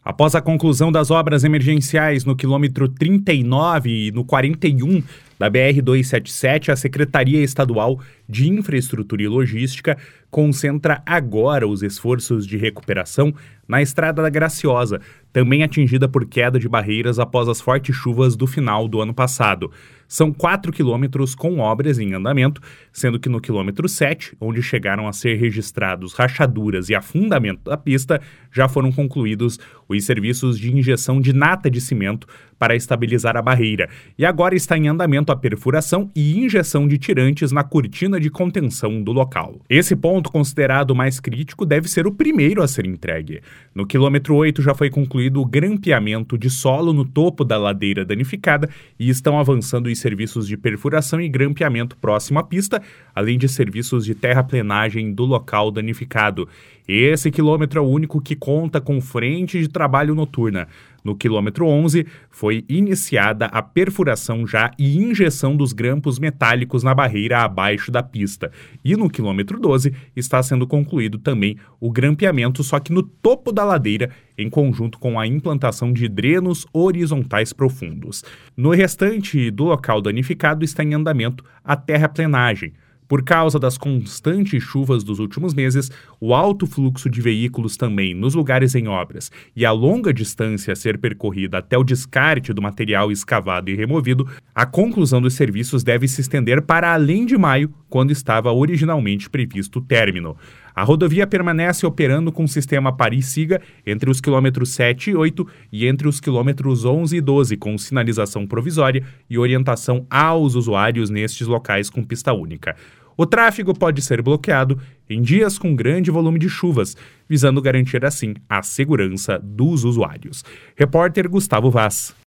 Após a conclusão das obras emergenciais no quilômetro 39 e no 41 da BR-277, a Secretaria Estadual de Infraestrutura e Logística concentra agora os esforços de recuperação na Estrada da Graciosa, também atingida por queda de barreiras após as fortes chuvas do final do ano passado. São 4 quilômetros com obras em andamento, sendo que no quilômetro 7, onde chegaram a ser registrados rachaduras e afundamento da pista, já foram concluídos os serviços de injeção de nata de cimento para estabilizar a barreira. E agora está em andamento a perfuração e injeção de tirantes na cortina de contenção do local. Esse ponto, considerado mais crítico, deve ser o primeiro a ser entregue. No quilômetro 8 já foi concluído o grampeamento de solo no topo da ladeira danificada e estão avançando os serviços de perfuração e grampeamento próximo à pista, além de serviços de terraplenagem do local danificado. Esse quilômetro é o único que conta com frente de trabalho noturna. No quilômetro 11, foi iniciada a perfuração já e injeção dos grampos metálicos na barreira abaixo da pista. E no quilômetro 12, está sendo concluído também o grampeamento, só que no topo da ladeira, em conjunto com a implantação de drenos horizontais profundos. No restante do local danificado está em andamento a terraplenagem. Por causa das constantes chuvas dos últimos meses, o alto fluxo de veículos também nos lugares em obras e a longa distância a ser percorrida até o descarte do material escavado e removido, a conclusão dos serviços deve se estender para além de maio, quando estava originalmente previsto o término. A rodovia permanece operando com o sistema Paris-Siga entre os quilômetros 7 e 8 e entre os quilômetros 11 e 12, com sinalização provisória e orientação aos usuários nestes locais com pista única. O tráfego pode ser bloqueado em dias com grande volume de chuvas, visando garantir assim a segurança dos usuários. Repórter Gustavo Vaz.